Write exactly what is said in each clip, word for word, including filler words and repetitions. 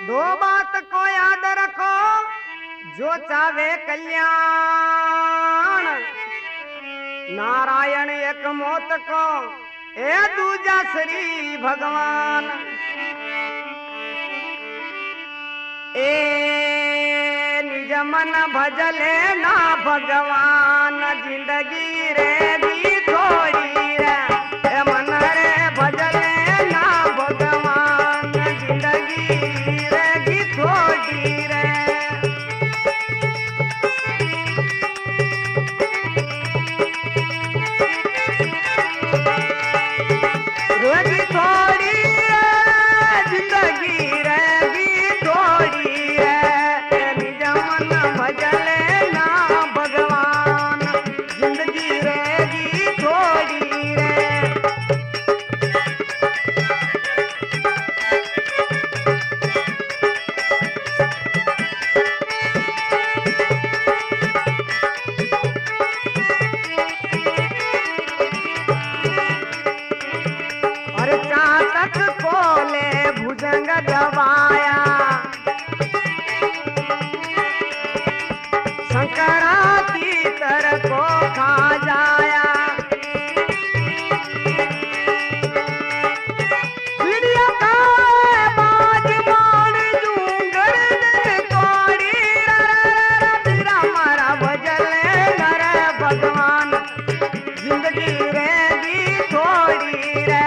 दो बात को याद रखो, जो चावे कल्याण, नारायण एक मौत को, ए दूजा श्री भगवान। ए निज मन भजले ना भगवान, जिंदगी रेगी थोड़ी रे, ए मन रे भजले ना भगवान, जिंदगी रेगी थोड़ी रे। रेगी थोड़ी रे, जिंदगी रेगी थोड़ी रे, निज मन भजले ना भगवान, जिंदगी रेगी थोड़ी रे। और चातक कोले भुजंग दबाया, शंकराती तर को खा जाया। चिड़िया का बाज मान जूंगर दिल कोड़ी, तेरा मारा भजले नर भगवान, जिंदगी रेगी थोड़ी रे।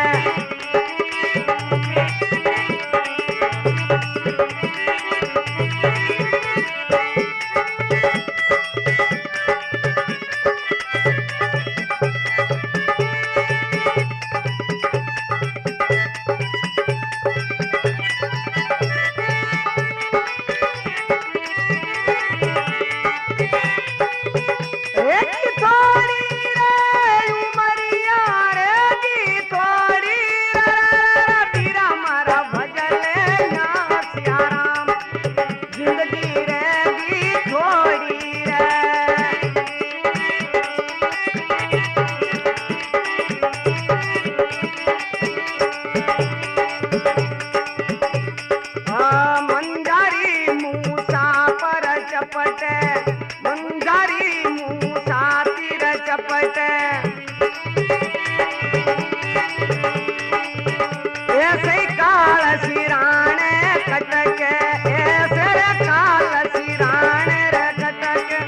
रेगी थोड़ी रे उमरिया, रेगी थोड़ी रे, तेरा मारा भजले ना सियाराम, जिंदगी रेगी थोड़ी रे। हाँ, मंजारी मूसा पर चपटे, मंजारी मूसा तीर चपटे, ऐसे ही काल सिराने कटके, ऐसे रे काल सिराने रे कटके।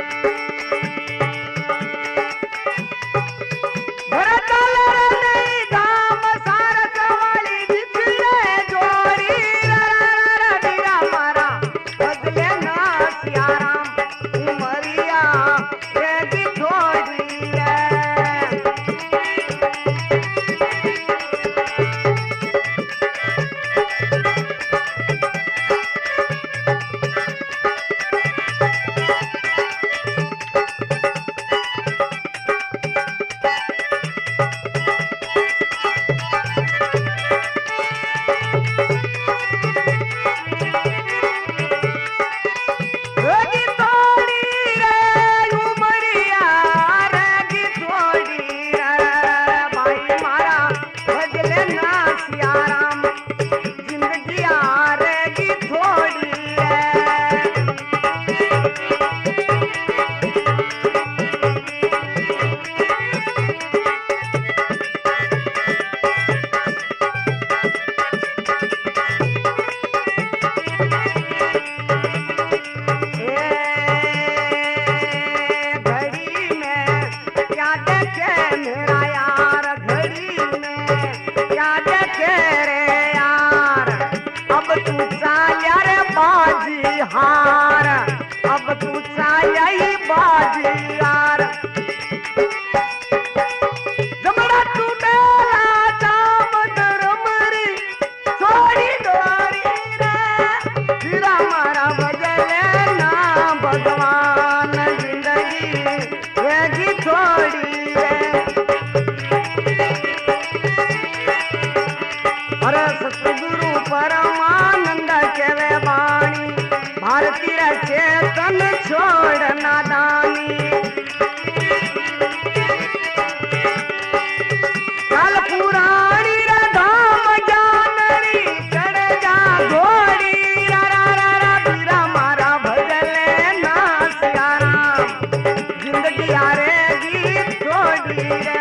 भरत रे नहीं धाम सारथ वाली बिछड़े जोड़ी रे, बीरा मारा बदले ना सियाराम, उमरिया रेगी थोड़ी रे। रे